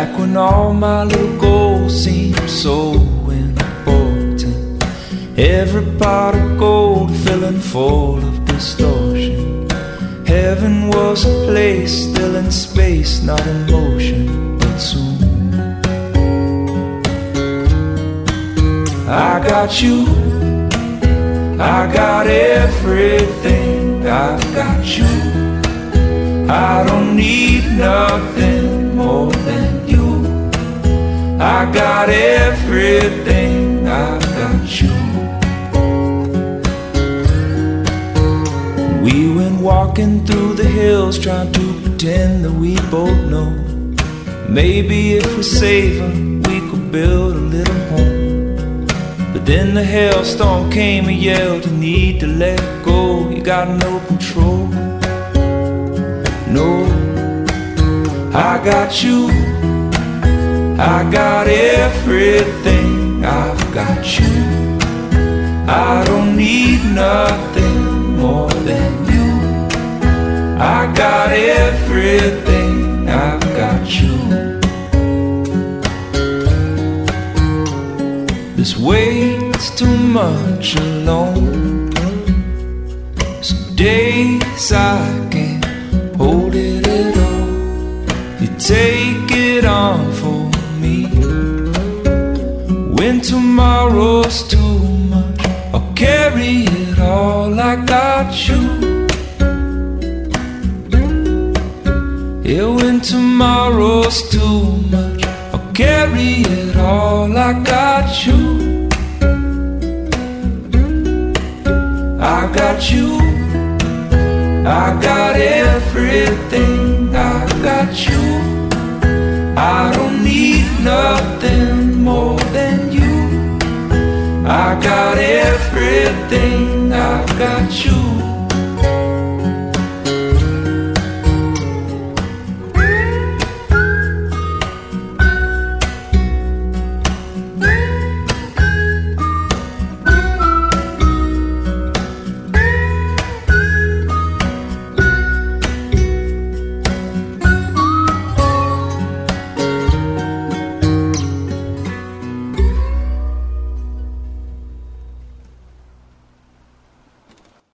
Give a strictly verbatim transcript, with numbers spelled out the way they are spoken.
Back when all my little goals seemed so important, every pot of gold filling full of distortion. Heaven was a place still in space, not in motion, but soon I got you, I got everything, I've got you. I don't need nothing more than you. I got everything, I've got you. We went walking through the hills, trying to pretend that we both know maybe if we save them, we could build a little home. But then the hailstorm came and yelled, you need to let go, you got no control. No, I got you, I got everything, I've got you. I don't need nothing more than you. I got everything, I've got you. This weight's too much alone. Some days I can't hold it at all. You take it on for me. When tomorrow's too much, I'll carry it all. I got you. Yeah, when tomorrow's too much, I'll carry it all. I got you. I got you. I got everything, I got you. I don't need nothing more than you. I got everything, I've got you.